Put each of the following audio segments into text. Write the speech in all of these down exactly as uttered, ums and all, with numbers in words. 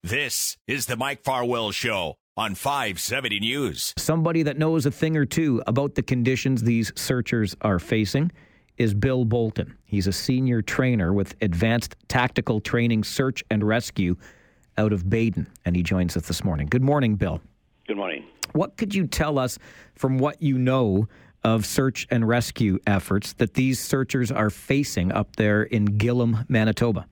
This is the Mike Farwell Show on five seventy News. Somebody that knows a thing or two about the conditions these searchers are facing is Bill Bolton. He's a senior trainer with Advanced Tactical Training Search and Rescue out of Baden, and he joins us this morning. Good morning, Bill. Good morning. What could you tell us from what you know of search and rescue efforts that these searchers are facing up there in Gillam, Manitoba?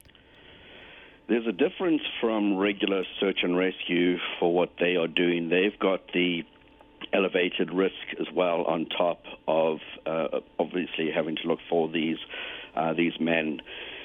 There's a difference from regular search and rescue for what they are doing. They've got the elevated risk as well on top of uh, obviously having to look for these uh, these men.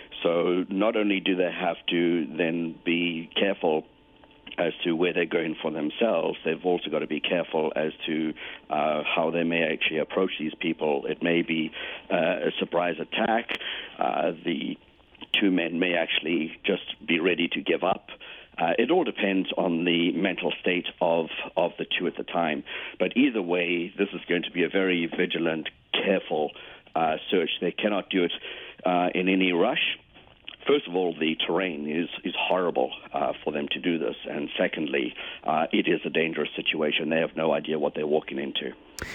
So not only do they have to then be careful as to where they're going for themselves, they've also got to be careful as to uh, how they may actually approach these people. It may be uh, a surprise attack. Uh, the two men may actually just be ready to give up. Uh, it all depends on the mental state of, of the two at the time. But either way, this is going to be a very vigilant, careful uh, search. They cannot do it uh, in any rush. First of all, the terrain is, is horrible uh, for them to do this. And secondly, uh, it is a dangerous situation. They have no idea what they're walking into.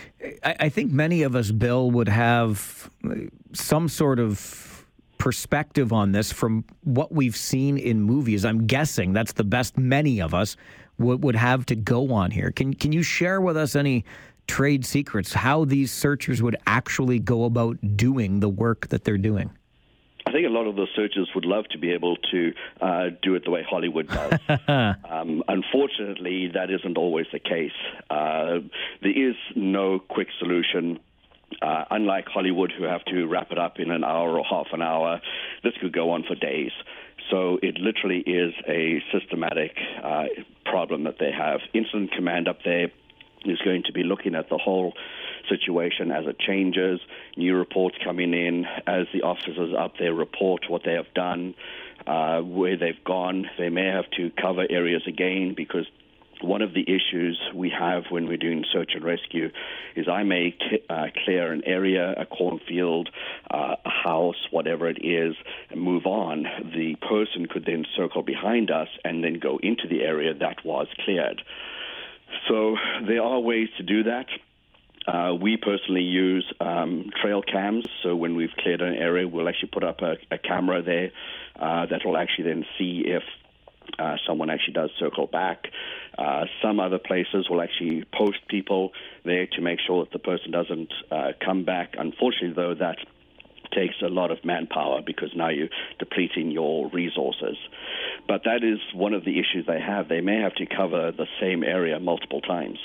I, I think many of us, Bill, would have some sort of perspective on this from what we've seen in movies. I'm guessing that's the best many of us would, would have to go on here. Can, can you share with us any trade secrets, how these searchers would actually go about doing the work that they're doing? I think a lot of the searchers would love to be able to uh, do it the way Hollywood does. um, unfortunately, that isn't always the case. Uh, there is no quick solution. Uh, unlike Hollywood, who have to wrap it up in an hour or half an hour, this could go on for days. So it literally is a systematic uh, problem that they have. Incident Command up there is going to be looking at the whole situation as it changes, new reports coming in, as the officers up there report what they have done, uh, where they've gone. They may have to cover areas again, because one of the issues we have when we're doing search and rescue is I may uh, clear an area, a cornfield, uh, a house, whatever it is, and move on. The person could then circle behind us and then go into the area that was cleared. So there are ways to do that. Uh, we personally use um, trail cams, so when we've cleared an area, we'll actually put up a, a camera there uh, that will actually then see if uh, someone actually does circle back. Uh, some other places will actually post people there to make sure that the person doesn't uh, come back. Unfortunately, though, that takes a lot of manpower because now you're depleting your resources. But that is one of the issues they have. They may have to cover the same area multiple times.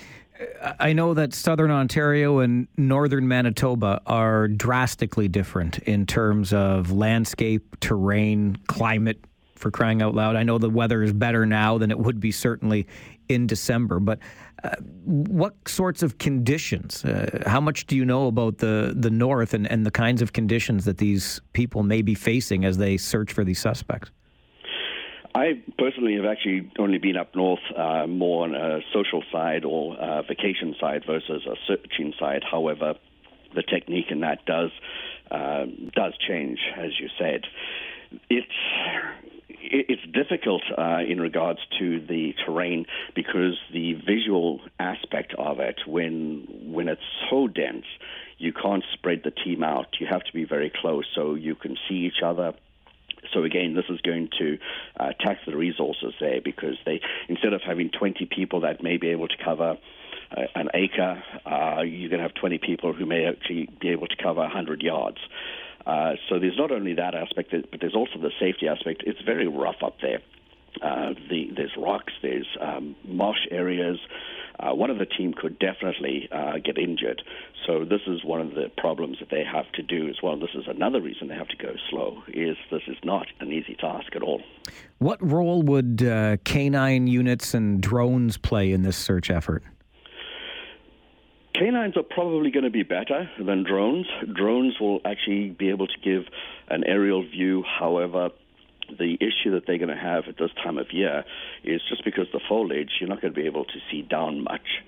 I know that southern Ontario and northern Manitoba are drastically different in terms of landscape, terrain, climate, for crying out loud. I know the weather is better now than it would be certainly in December, but uh, what sorts of conditions, uh, how much do you know about the, the north and, and the kinds of conditions that these people may be facing as they search for these suspects? I personally have actually only been up north uh, more on a social side or uh, vacation side versus a searching side. However, the technique in that does uh, does change, as you said. It's it's difficult uh, in regards to the terrain because the visual aspect of it, when when it's so dense, you can't spread the team out. You have to be very close so you can see each other. So again, this is going to uh, tax the resources there because they, instead of having twenty people that may be able to cover uh, an acre, uh, you're going to have twenty people who may actually be able to cover one hundred yards. Uh, so there's not only that aspect, but there's also the safety aspect. It's very rough up there. Uh, the, there's rocks, there's um, marsh areas. Uh, one of the team could definitely uh, get injured. So this is one of the problems that they have to do as well. This is another reason they have to go slow, is this is not an easy task at all. What role would uh, canine units and drones play in this search effort? Canines are probably going to be better than drones. Drones will actually be able to give an aerial view. However, the issue that they're going to have at this time of year is just because the foliage, you're not going to be able to see down much.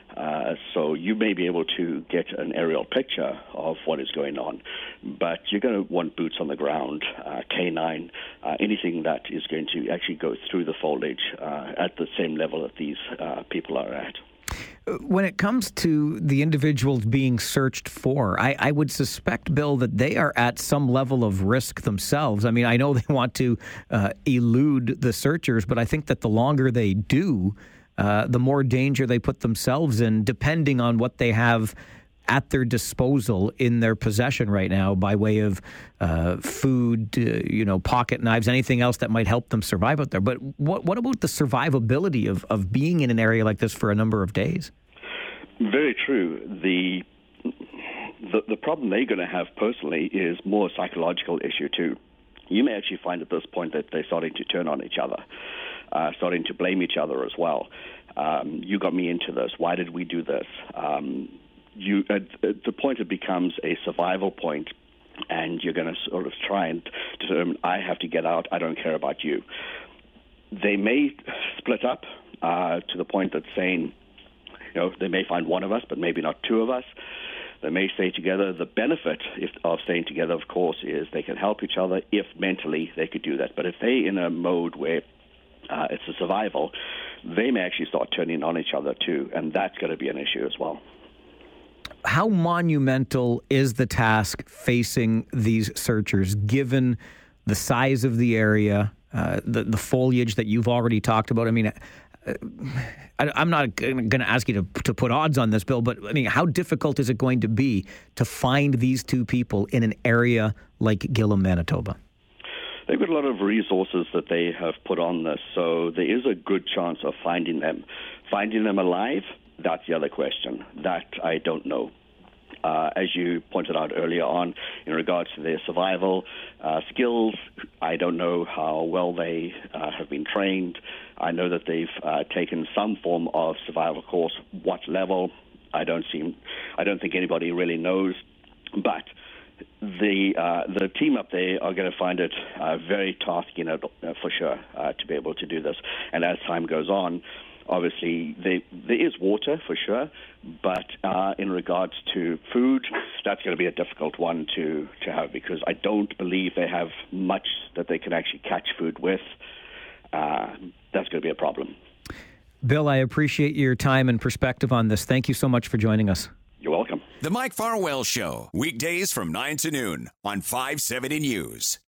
Uh, so you may be able to get an aerial picture of what is going on, but you're going to want boots on the ground, uh, canine, uh, anything that is going to actually go through the foliage uh, at the same level that these uh, people are at. When it comes to the individuals being searched for, I, I would suspect, Bill, that they are at some level of risk themselves. I mean, I know they want to uh, elude the searchers, but I think that the longer they do, uh, the more danger they put themselves in, depending on what they have at their disposal in their possession right now by way of uh, food, uh, you know, pocket knives, anything else that might help them survive out there. But what what about the survivability of, of being in an area like this for a number of days? Very true. The the, the problem they're going to have personally is more a psychological issue too. You may actually find at this point that they're starting to turn on each other, uh, starting to blame each other as well. Um, you got me into this. Why did we do this? Um, You, at, at the point it becomes a survival point, and you're going to sort of try and determine, I have to get out, I don't care about you. They may split up uh, to the point that saying, you know, they may find one of us, but maybe not two of us. They may stay together. The benefit if, of staying together, of course, is they can help each other if mentally they could do that. But if they're in a mode where uh, it's a survival, they may actually start turning on each other too, and that's going to be an issue as well. How monumental is the task facing these searchers, given the size of the area, uh, the, the foliage that you've already talked about? I mean, uh, I, I'm not going to ask you to, to put odds on this, Bill, but I mean, how difficult is it going to be to find these two people in an area like Gillam, Manitoba? They've got a lot of resources that they have put on this, so there is a good chance of finding them. Finding them alive, that's the other question. That I don't know. Uh, as you pointed out earlier on, in regards to their survival uh, skills, I don't know how well they uh, have been trained. I know that they've uh, taken some form of survival course. What level? I don't seem. I don't think anybody really knows. But the uh, the team up there are going to find it uh, very tasking uh, for sure uh, to be able to do this. And as time goes on, obviously, they, there is water for sure, but uh, in regards to food, that's going to be a difficult one to, to have because I don't believe they have much that they can actually catch food with. Uh, that's going to be a problem. Bill, I appreciate your time and perspective on this. Thank you so much for joining us. You're welcome. The Mike Farwell Show, weekdays from nine to noon on five seventy News.